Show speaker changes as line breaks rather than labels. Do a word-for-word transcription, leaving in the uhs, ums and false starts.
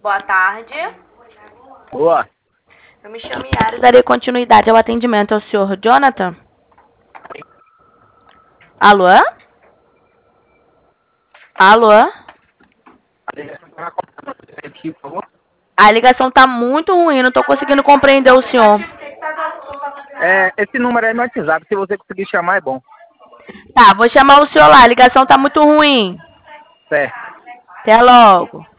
Boa tarde.
Boa.
Eu me chamo Yara e darei continuidade ao atendimento ao senhor Jonathan. Alô? Alô? A ligação tá muito ruim, não tô conseguindo compreender o senhor.
É, esse número é no WhatsApp, se você conseguir chamar é bom.
Tá, vou chamar o senhor lá, a ligação tá muito ruim.
Certo.
Até logo.